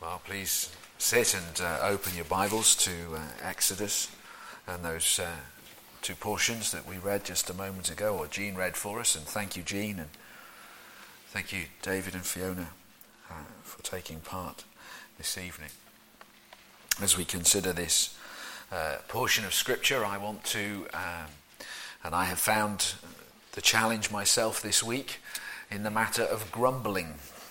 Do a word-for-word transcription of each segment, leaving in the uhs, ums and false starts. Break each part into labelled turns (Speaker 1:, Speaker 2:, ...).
Speaker 1: Well, please sit and uh, open your Bibles to uh, Exodus and those uh, two portions that we read just a moment ago, or Jean read for us. And thank you, Jean, and thank you, David and Fiona, uh, for taking part this evening. As we consider this uh, portion of Scripture, I want to, um, and I have found the challenge myself this week in the matter of grumbling.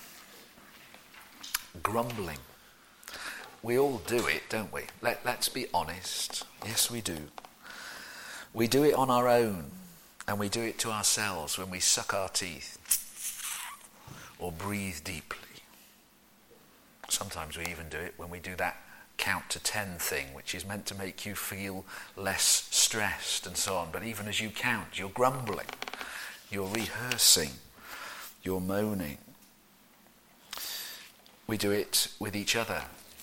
Speaker 1: Grumbling. We all do it, don't we? Let, let's be honest. Yes, we do. We do it on our own, and we do it to ourselves when we suck our teeth or breathe deeply. Sometimes we even do it when we do that count to ten thing, which is meant to make you feel less stressed and so on. But even as you count, you're grumbling, you're rehearsing, you're moaning. We do it with each other.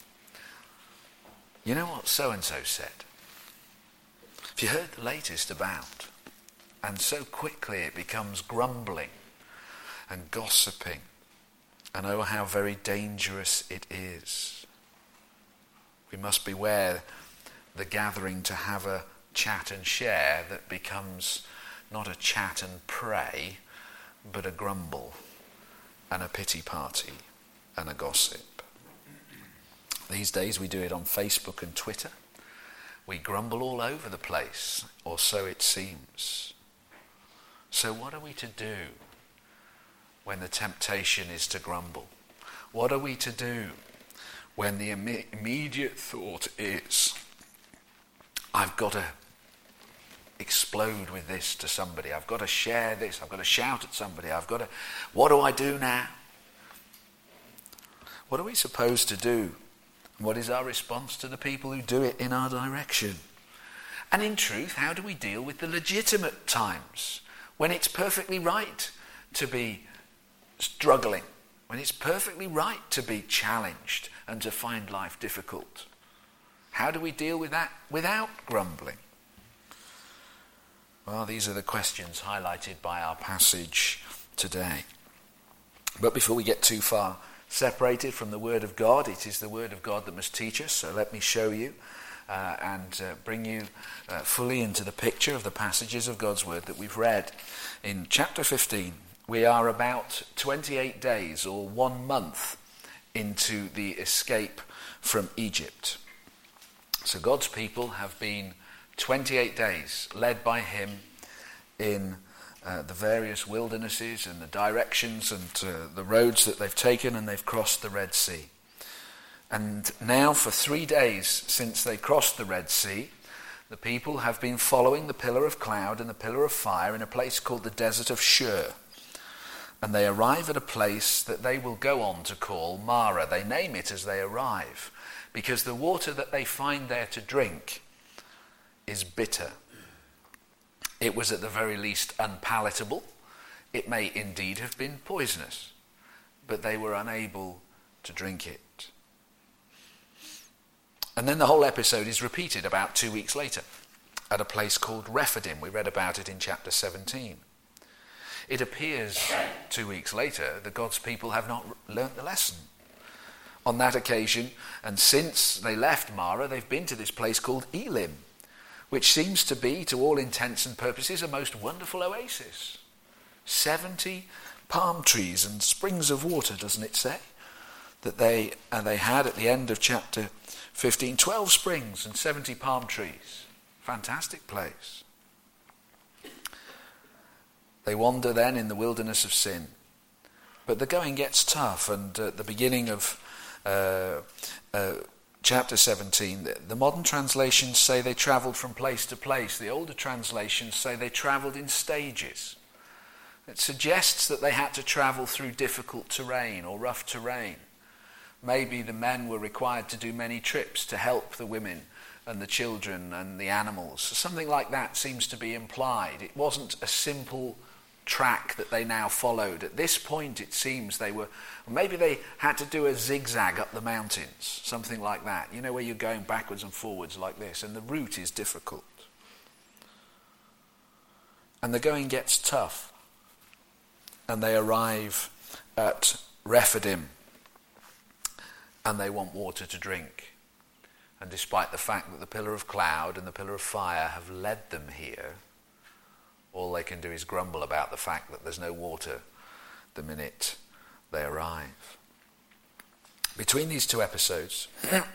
Speaker 1: You know what so-and-so said? Have you heard the latest about? And so quickly it becomes grumbling and gossiping. And oh, how very dangerous it is. We must beware the gathering to have a chat and share that becomes not a chat and pray, but a grumble and a pity party and a gossip. These days we do it on Facebook and Twitter. We grumble all over the place, or so it seems. So what are we to do when the temptation is to grumble? What are we to do when the Im- immediate thought is, I've got to explode with this to somebody, I've got to share this, I've got to shout at somebody, I've got to, what do I do now? What are we supposed to do? What is our response to the people who do it in our direction? And in truth, how do we deal with the legitimate times when it's perfectly right to be struggling, when it's perfectly right to be challenged and to find life difficult? How do we deal with that without grumbling? Well, these are the questions highlighted by our passage today. But before we get too far separated from the Word of God, it is the Word of God that must teach us. So let me show you uh, and uh, bring you uh, fully into the picture of the passages of God's Word that we've read. In chapter fifteen, we are about twenty-eight days or one month into the escape from Egypt. So God's people have been twenty-eight days led by Him in Uh, the various wildernesses and the directions and uh, the roads that they've taken, and they've crossed the Red Sea. And now for three days since they crossed the Red Sea, the people have been following the pillar of cloud and the pillar of fire in a place called the desert of Shur. And they arrive at a place that they will go on to call Marah. They name it as they arrive because the water that they find there to drink is bitter. It was at the very least unpalatable. It may indeed have been poisonous, but they were unable to drink it. And then the whole episode is repeated about two weeks later at a place called Rephidim. We read about it in chapter seventeen. It appears two weeks later that God's people have not learnt the lesson. On that occasion, and since they left Marah, they've been to this place called Elim, which seems to be, to all intents and purposes, a most wonderful oasis. seventy palm trees and springs of water, doesn't it say? That they and they had at the end of chapter fifteen, twelve springs and seventy palm trees. Fantastic place. They wander then in the wilderness of sin. But the going gets tough, and at the beginning of Uh, uh, Chapter seventeen, the modern translations say they travelled from place to place. The older translations say they travelled in stages. It suggests that they had to travel through difficult terrain or rough terrain. Maybe the men were required to do many trips to help the women and the children and the animals. Something like that seems to be implied. It wasn't a simple track that they now followed. At this point, it seems they were, maybe they had to do a zigzag up the mountains, something like that. You know, where you're going backwards and forwards like this, and the route is difficult. And the going gets tough, and they arrive at Rephidim. and they want water to drink. And despite the fact that the pillar of cloud and the pillar of fire have led them here, all they can do is grumble about the fact that there's no water the minute they arrive. Between these two episodes,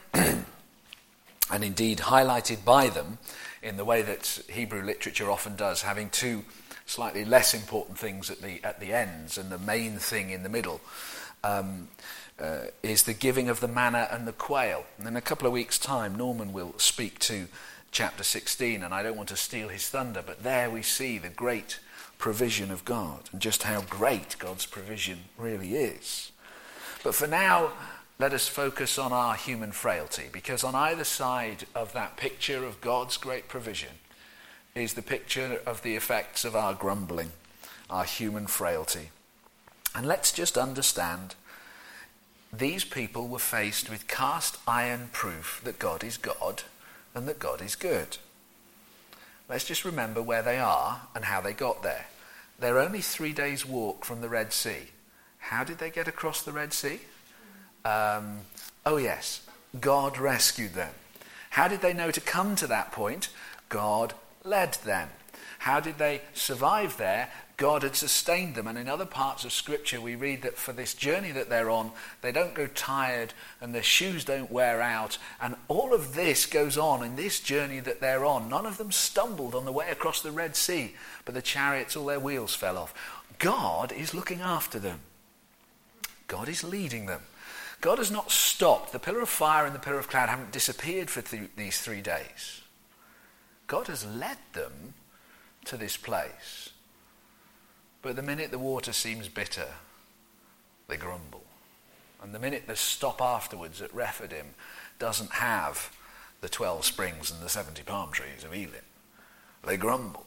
Speaker 1: and indeed highlighted by them in the way that Hebrew literature often does, having two slightly less important things at the at the ends and the main thing in the middle, um, uh, is the giving of the manna and the quail. And in a couple of weeks' time, Norman will speak to chapter sixteen, and I don't want to steal his thunder, but there we see the great provision of God and just how great God's provision really is. But for now, let us focus on our human frailty, because on either side of that picture of God's great provision is the picture of the effects of our grumbling, our human frailty. And let's just understand, these people were faced with cast iron proof that God is God and that God is good. Let's just remember where they are and how they got there. They're only three days' walk from the Red Sea. How did they get across the Red Sea? Um, oh yes, God rescued them. How did they know to come to that point? God led them. How did they survive there? God had sustained them. And in other parts of Scripture we read that for this journey that they're on, they don't go tired and their shoes don't wear out. And all of this goes on in this journey that they're on. None of them stumbled on the way across the Red Sea, but the chariots, all their wheels fell off. God is looking after them. God is leading them. God has not stopped. The pillar of fire and the pillar of cloud haven't disappeared for th- these three days. God has led them to this place. But the minute the water seems bitter, they grumble. And the minute the stop afterwards at Rephidim doesn't have the twelve springs and the seventy palm trees of Elim, they grumble.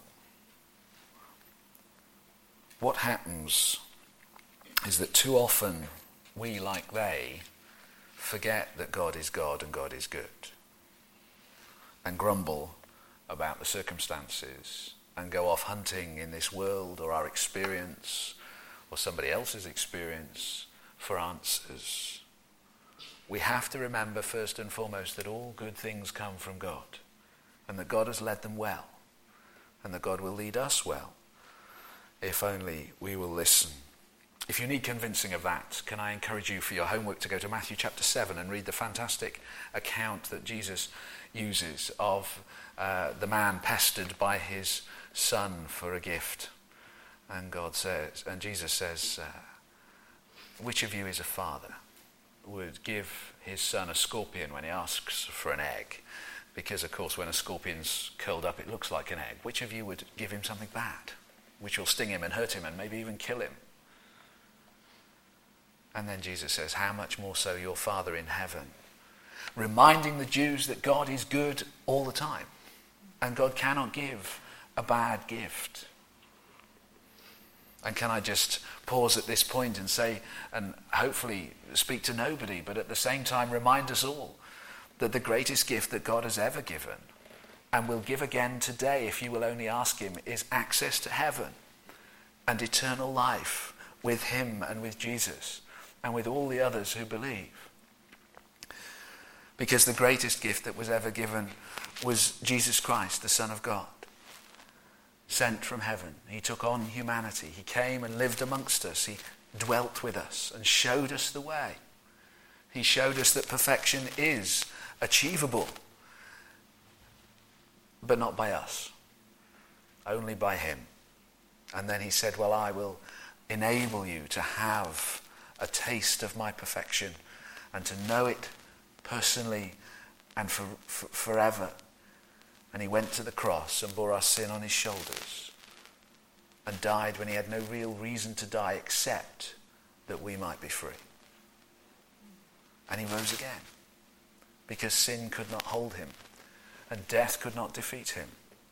Speaker 1: What happens is that too often we, like they, forget that God is God and God is good, and grumble about the circumstances and go off hunting in this world or our experience or somebody else's experience for answers. We have to remember first and foremost that all good things come from God, and that God has led them well, and that God will lead us well if only we will listen. If you need convincing of that, can I encourage you for your homework to go to Matthew chapter seven and read the fantastic account that Jesus uses of uh, the man pestered by his son for a gift. And God says, and Jesus says, uh, which of you is a father would give his son a scorpion when he asks for an egg? Because of course when a scorpion's curled up it looks like an egg. Which of you would give him something bad, which will sting him and hurt him and maybe even kill him? And then Jesus says, how much more so your Father in heaven? Reminding the Jews that God is good all the time, and God cannot give a bad gift. And can I just pause at this point and say, and hopefully speak to nobody, but at the same time remind us all that the greatest gift that God has ever given, and will give again today if you will only ask him, is access to heaven and eternal life with him and with Jesus and with all the others who believe. Because the greatest gift that was ever given was Jesus Christ, the Son of God, sent from heaven. He took on humanity. He came and lived amongst us. He dwelt with us and showed us the way. He showed us that perfection is achievable, but not by us, only by him. And then he said, well, I will enable you to have a taste of my perfection and to know it personally and for, for, forever. And he went to the cross and bore our sin on his shoulders and died when he had no real reason to die except that we might be free. And he rose again because sin could not hold him and death could not defeat him.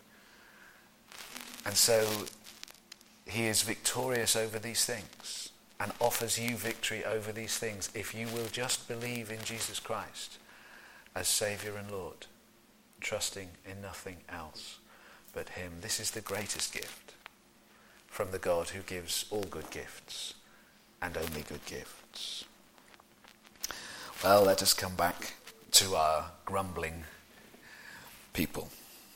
Speaker 1: And so he is victorious over these things and offers you victory over these things if you will just believe in Jesus Christ as Saviour and Lord, trusting in nothing else but him. This is the greatest gift from the God who gives all good gifts and only good gifts. Well, let us come back to our grumbling people.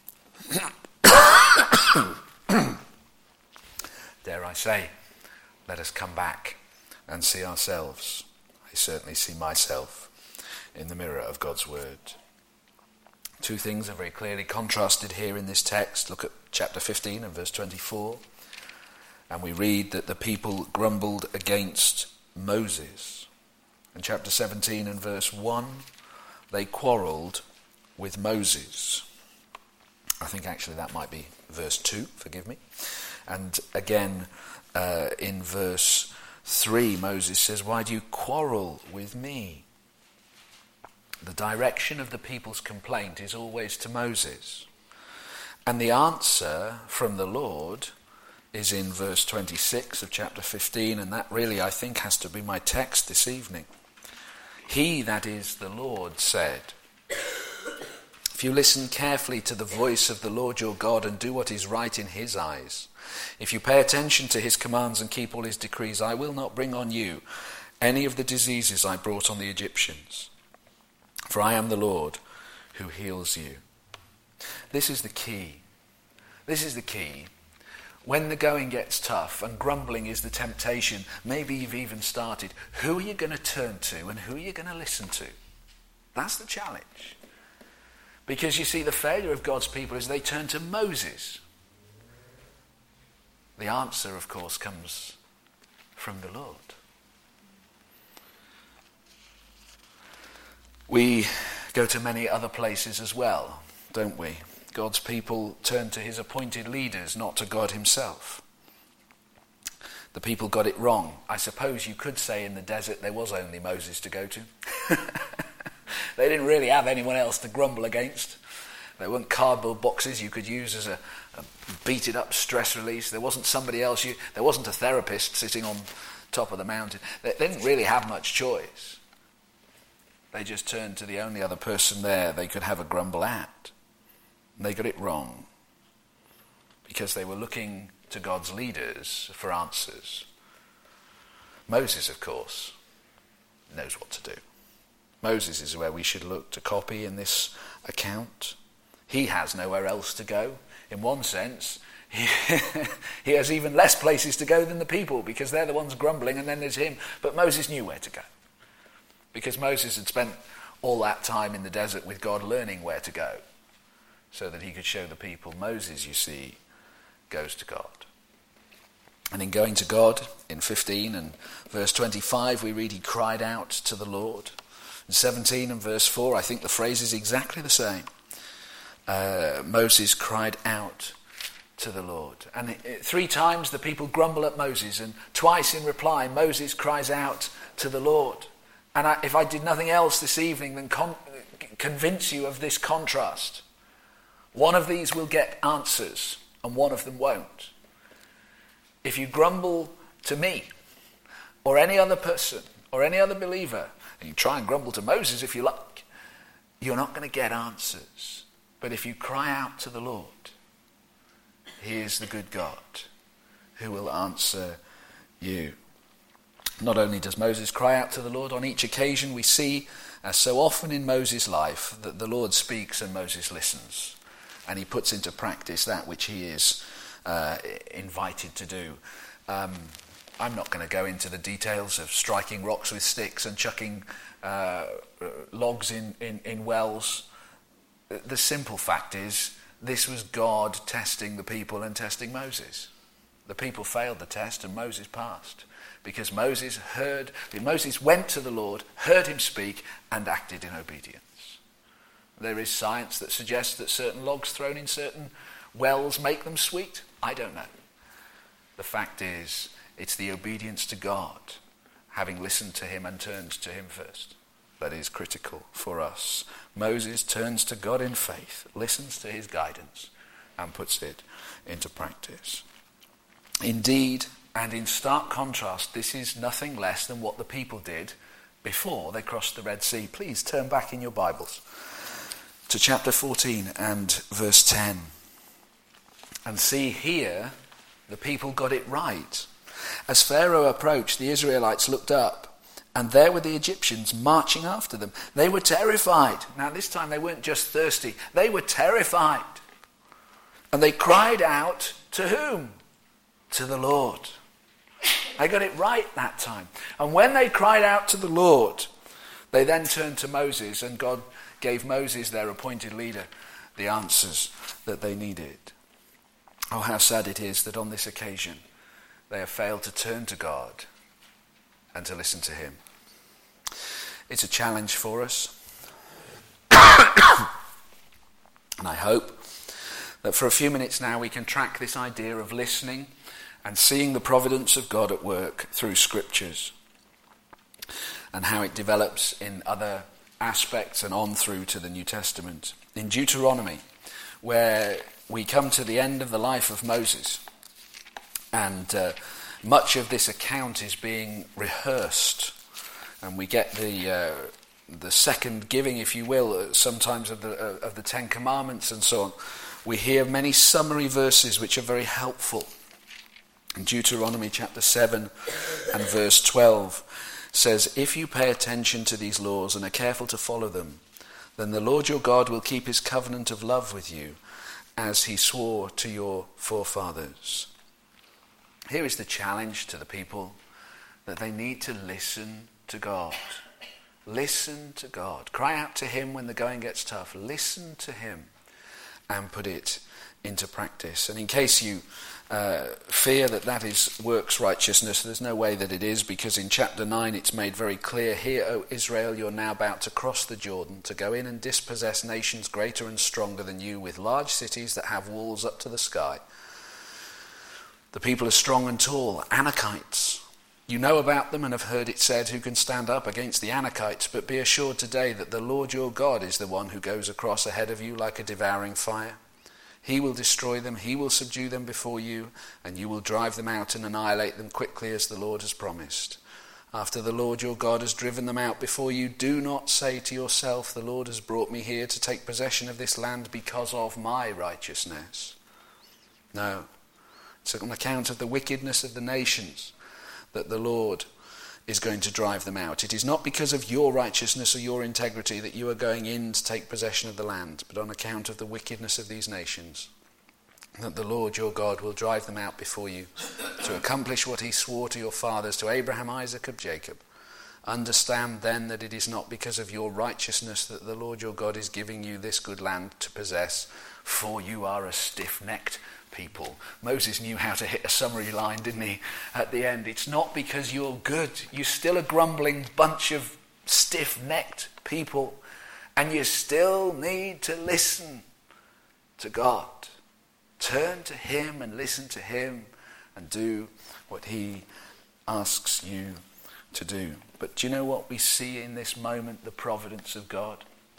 Speaker 1: Dare I say, let us come back and see ourselves. I certainly see myself in the mirror of God's word. Two things are very clearly contrasted here in this text. Look at chapter fifteen and verse twenty-four. And we read that the people grumbled against Moses. In chapter seventeen and verse one, they quarrelled with Moses. I think actually that might be verse two, forgive me. And again, uh, in verse three, Moses says, "Why do you quarrel with me?" The direction of the people's complaint is always to Moses. And the answer from the Lord is in verse twenty-six of chapter fifteen, and that really, I think, has to be my text this evening. He, that is the Lord, said, "If you listen carefully to the voice of the Lord your God and do what is right in his eyes, if you pay attention to his commands and keep all his decrees, I will not bring on you any of the diseases I brought on the Egyptians. For I am the Lord who heals you." This is the key. This is the key. When the going gets tough and grumbling is the temptation, maybe you've even started, who are you going to turn to and who are you going to listen to? That's the challenge. Because you see, the failure of God's people is they turn to Moses. The answer, of course, comes from the Lord. We go to many other places as well, don't we? God's people turn to his appointed leaders, not to God himself. The people got it wrong. I suppose you could say in the desert there was only Moses to go to. They didn't really have anyone else to grumble against. There weren't cardboard boxes you could use as a, a beat-it up stress release. There wasn't somebody else. You, there wasn't a therapist sitting on top of the mountain. They, they didn't really have much choice. They just turned to the only other person there they could have a grumble at. And they got it wrong because they were looking to God's leaders for answers. Moses, of course, knows what to do. Moses is where we should look to copy in this account. He has nowhere else to go. In one sense, he, he has even less places to go than the people because they're the ones grumbling and then there's him. But Moses knew where to go because Moses had spent all that time in the desert with God learning where to go so that he could show the people. Moses, you see, goes to God. And in going to God, in fifteen and verse twenty-five, we read he cried out to the Lord. In seventeen and verse four, I think the phrase is exactly the same. Uh, Moses cried out to the Lord. And it, it, three times the people grumble at Moses, and twice in reply, Moses cries out to the Lord. And I, if I did nothing else this evening than con- convince you of this contrast, one of these will get answers and one of them won't. If you grumble to me or any other person or any other believer, and you try and grumble to Moses if you like, you're not going to get answers. But if you cry out to the Lord, he is the good God who will answer you. Not only does Moses cry out to the Lord, on each occasion we see, as so often in Moses' life, that the Lord speaks and Moses listens. And he puts into practice that which he is uh, invited to do. Um, I'm not going to go into the details of striking rocks with sticks and chucking uh, logs in, in, in wells. The simple fact is, this was God testing the people and testing Moses. The people failed the test and Moses passed. Because Moses heard, Moses went to the Lord, heard him speak, and acted in obedience. There is science that suggests that certain logs thrown in certain wells make them sweet. I don't know. The fact is, it's the obedience to God, having listened to him and turned to him first, that is critical for us. Moses turns to God in faith, listens to his guidance, and puts it into practice. Indeed, and in stark contrast, this is nothing less than what the people did before they crossed the Red Sea. Please turn back in your Bibles to chapter fourteen and verse ten. And see here, the people got it right. As Pharaoh approached, the Israelites looked up And there were the Egyptians marching after them. They were terrified. Now this time they weren't just thirsty. They were terrified. And they cried out to whom? To the Lord. They got it right that time. And when they cried out to the Lord, they then turned to Moses, and God gave Moses, their appointed leader, the answers that they needed. Oh, how sad it is that on this occasion they have failed to turn to God and to listen to him. It's a challenge for us. And I hope that for a few minutes now we can track this idea of listening and seeing the providence of God at work through scriptures, and how it develops in other aspects and on through to the New Testament. In Deuteronomy, where we come to the end of the life of Moses, and uh, much of this account is being rehearsed, and we get the uh, the second giving, if you will, sometimes of the uh, of the Ten Commandments and so on. We hear many summary verses which are very helpful. In Deuteronomy chapter seven and verse twelve says, "If you pay attention to these laws and are careful to follow them, then the Lord your God will keep his covenant of love with you, as he swore to your forefathers." Here is the challenge to the people, that they need to listen to God. Listen to God. Cry out to him when the going gets tough. Listen to him and put it into practice. And in case you uh, fear that that is works righteousness, there's no way that it is, because in chapter nine it's made very clear, "Hear, O Israel, you're now about to cross the Jordan, to go in and dispossess nations greater and stronger than you, with large cities that have walls up to the sky. The people are strong and tall, Anakites. You know about them and have heard it said, who can stand up against the Anakites? But be assured today that the Lord your God is the one who goes across ahead of you like a devouring fire. He will destroy them, he will subdue them before you, and you will drive them out and annihilate them quickly as the Lord has promised. After the Lord your God has driven them out before you, do not say to yourself, the Lord has brought me here to take possession of this land because of my righteousness. No, it's on account of the wickedness of the nations that the Lord is going to drive them out. It is not because of your righteousness or your integrity that you are going in to take possession of the land, but on account of the wickedness of these nations, that the Lord your God will drive them out before you, to accomplish what he swore to your fathers, to Abraham, Isaac, and Jacob. Understand then that it is not because of your righteousness that the Lord your God is giving you this good land to possess, for you are a stiff-necked people. Moses knew how to hit a summary line, didn't he, at the end? It's not because you're good. You're still a grumbling bunch of stiff-necked people, and you still need to listen to God. Turn to him and listen to him and do what he asks you to do. But do you know what we see in this moment? The providence of God.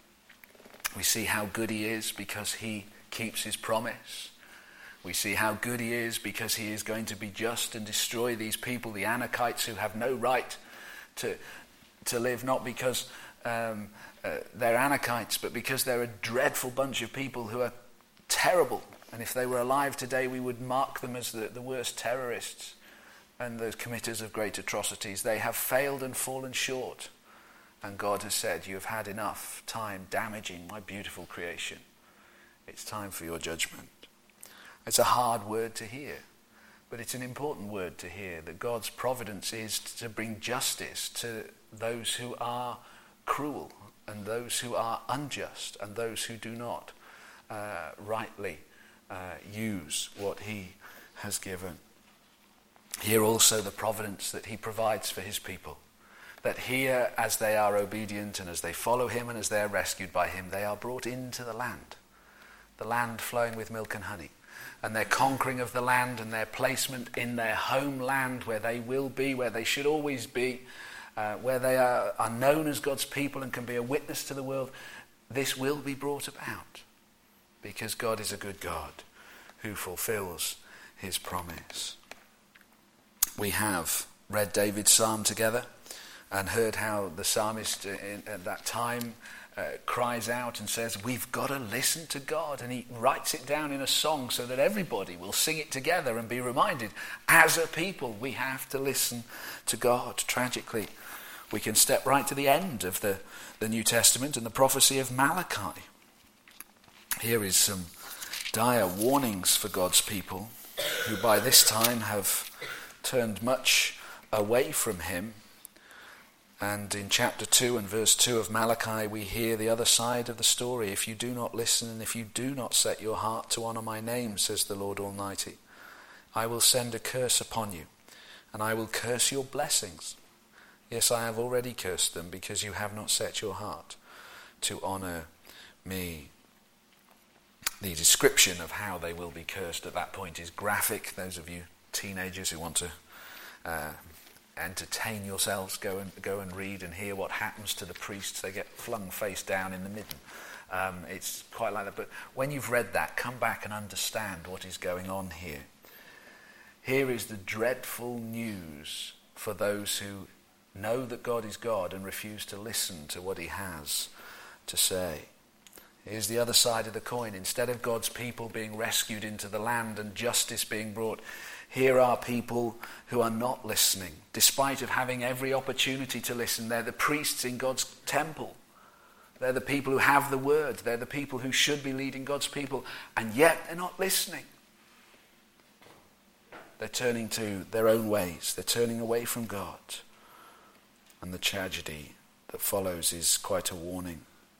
Speaker 1: We see how good he is because he keeps his promise. We see how good he is because he is going to be just and destroy these people, the Anakites, who have no right to to live, not because um, uh, they're Anakites, but because they're a dreadful bunch of people who are terrible. And if they were alive today, we would mark them as the, the worst terrorists and the committers of great atrocities. They have failed and fallen short. And God has said, you have had enough time damaging my beautiful creation. It's time for your judgment. It's a hard word to hear, but it's an important word to hear, that God's providence is to bring justice to those who are cruel and those who are unjust and those who do not uh, rightly uh, use what he has given. Hear also the providence that he provides for his people, that here, as they are obedient and as they follow him and as they are rescued by him, they are brought into the land, the land flowing with milk and honey. And their conquering of the land and their placement in their homeland, where they will be, where they should always be, uh, where they are, are known as God's people and can be a witness to the world, this will be brought about because God is a good God who fulfills his promise. We have read David's psalm together and heard how the psalmist in, at that time Uh, cries out and says, we've got to listen to God. And he writes it down in a song so that everybody will sing it together and be reminded, as a people, we have to listen to God. Tragically, we can step right to the end of the, the New Testament and the prophecy of Malachi. Here is some dire warnings for God's people, who by this time have turned much away from him. And in chapter two and verse two of Malachi, we hear the other side of the story. If you do not listen, and if you do not set your heart to honor my name, says the Lord Almighty, I will send a curse upon you, and I will curse your blessings. Yes, I have already cursed them, because you have not set your heart to honor me. The description of how they will be cursed at that point is graphic. Those of you teenagers who want to uh, entertain yourselves, go and go and read and hear what happens to the priests. They get flung face down in the midden. Um, it's quite like that. But when you've read that, come back and understand what is going on here. Here is the dreadful news for those who know that God is God and refuse to listen to what he has to say. Here's the other side of the coin. Instead of God's people being rescued into the land and justice being brought, here are people who are not listening, despite of having every opportunity to listen. They're the priests in God's temple. They're the people who have the word. They're the people who should be leading God's people, and yet they're not listening. They're turning to their own ways. They're turning away from God. And the tragedy that follows is quite a warning.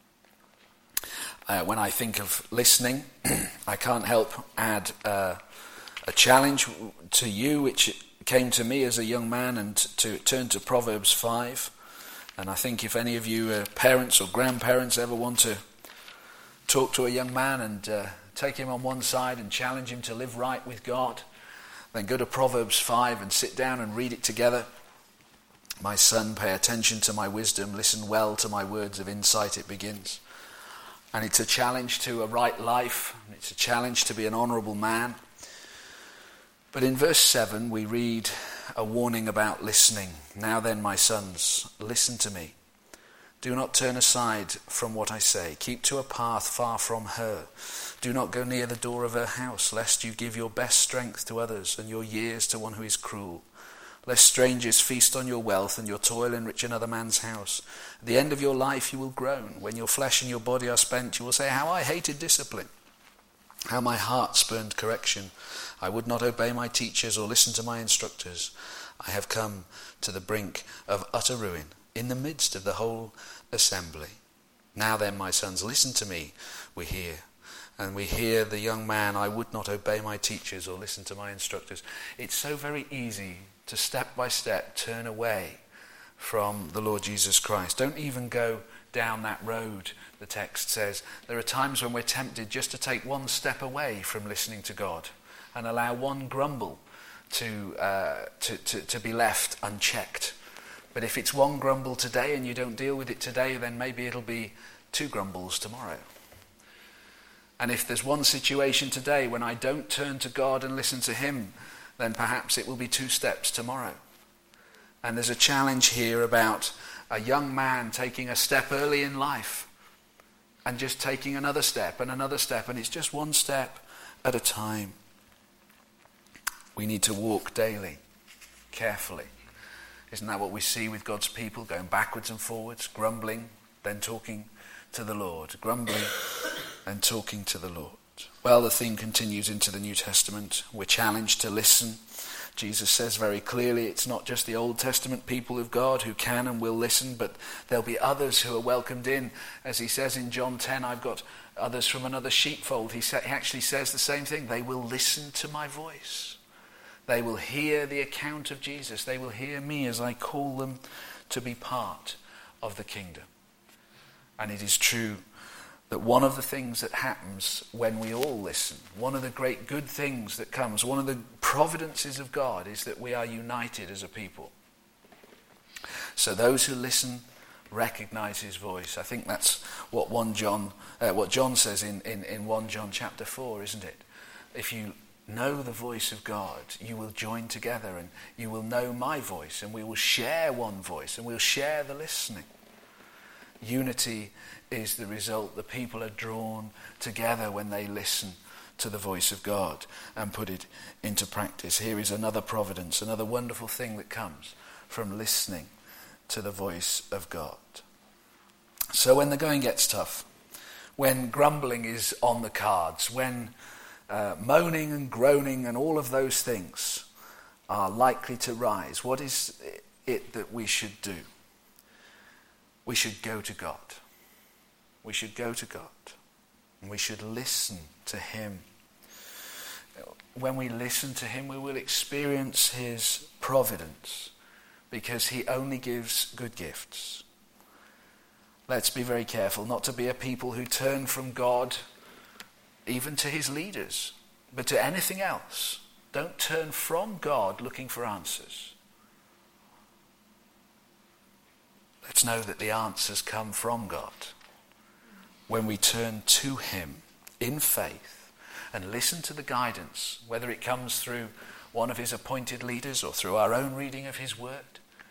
Speaker 1: Uh, when I think of listening, I can't help add uh, a challenge to you, which came to me as a young man, and to turn to Proverbs five. And I think if any of you uh, parents or grandparents ever want to talk to a young man and uh, take him on one side and challenge him to live right with God, then go to Proverbs five and sit down and read it together. My son, pay attention to my wisdom, listen well to my words of insight, it begins. And it's a challenge to a right life. It's a challenge to be an honourable man. But in verse seven we read a warning about listening. Now then, my sons, listen to me. Do not turn aside from what I say. Keep to a path far from her. Do not go near the door of her house, lest you give your best strength to others and your years to one who is cruel. Lest strangers feast on your wealth and your toil enrich another man's house. At the end of your life you will groan. When your flesh and your body are spent, you will say, how I hated discipline, how my heart spurned correction. I would not obey my teachers or listen to my instructors. I have come to the brink of utter ruin in the midst of the whole assembly. Now then, my sons, listen to me, we hear. And we hear the young man, I would not obey my teachers or listen to my instructors. It's so very easy to step by step turn away from the Lord Jesus Christ. Don't even go down that road, the text says. There are times when we're tempted just to take one step away from listening to God and allow one grumble to, uh, to, to, to be left unchecked. But if it's one grumble today and you don't deal with it today, then maybe it'll be two grumbles tomorrow. And if there's one situation today when I don't turn to God and listen to him, then perhaps it will be two steps tomorrow. And there's a challenge here about a young man taking a step early in life and just taking another step and another step, and it's just one step at a time. We need to walk daily, carefully. Isn't that what we see with God's people, going backwards and forwards, grumbling, then talking to the Lord, grumbling and talking to the Lord? Well, the theme continues into the New Testament. We're challenged to listen. Jesus says very clearly it's not just the Old Testament people of God who can and will listen, but there'll be others who are welcomed in. As he says in John ten, I've got others from another sheepfold. He, sa- he actually says the same thing. They will listen to my voice. They will hear the account of Jesus. They will hear me as I call them to be part of the kingdom. And it is true that one of the things that happens when we all listen, one of the great good things that comes, one of the providences of God is that we are united as a people. So those who listen recognize his voice. I think that's what one John, uh, what John says in, in, in First John chapter four, isn't it? If you know the voice of God, you will join together and you will know my voice, and we will share one voice and we'll share the listening. Unity is the result. The people are drawn together when they listen to the voice of God and put it into practice. Here is another providence, another wonderful thing that comes from listening to the voice of God. So when the going gets tough, when grumbling is on the cards, when uh, moaning and groaning and all of those things are likely to rise, what is it that we should do? We should go to God. We should go to God. And we should listen to him. When we listen to him, we will experience his providence, because he only gives good gifts. Let's be very careful not to be a people who turn from God even to his leaders, but to anything else. Don't turn from God looking for answers. Let's know that the answers come from God when we turn to him in faith and listen to the guidance, whether it comes through one of his appointed leaders or through our own reading of his word.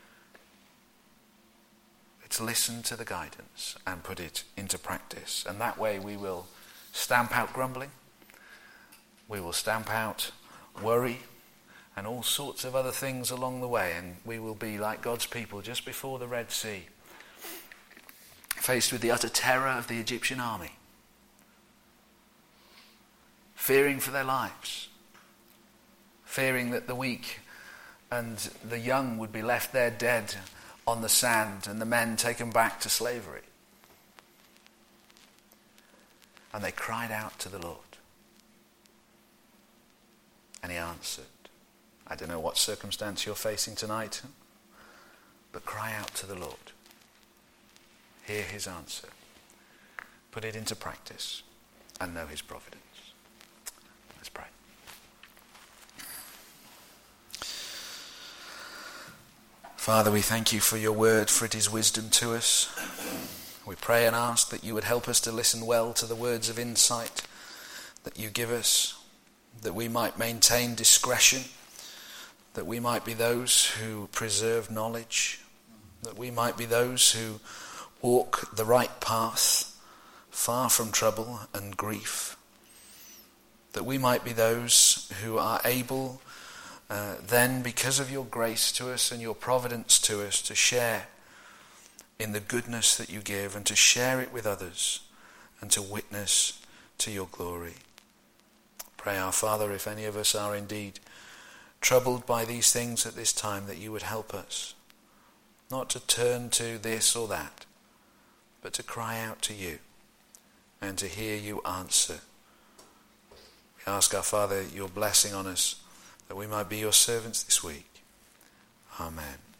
Speaker 1: Let's listen to the guidance and put it into practice. And that way we will stamp out grumbling. We will stamp out worry and all sorts of other things along the way. And we will be like God's people just before the Red Sea, faced with the utter terror of the Egyptian army, fearing for their lives, fearing that the weak and the young would be left there dead on the sand and the men taken back to slavery. And they cried out to the Lord. And he answered. I don't know what circumstance you're facing tonight, but cry out to the Lord. Hear his answer. Put it into practice and know his providence. Let's pray. Father, we thank you for your word, for it is wisdom to us. We pray and ask that you would help us to listen well to the words of insight that you give us, that we might maintain discretion, that we might be those who preserve knowledge, that we might be those who walk the right path, far from trouble and grief, that we might be those who are able uh, then, because of your grace to us and your providence to us, to share in the goodness that you give and to share it with others and to witness to your glory. Pray, our Father, if any of us are indeed troubled by these things at this time, that you would help us not to turn to this or that, but to cry out to you and to hear you answer. We ask, our Father, your blessing on us, that we might be your servants this week. Amen.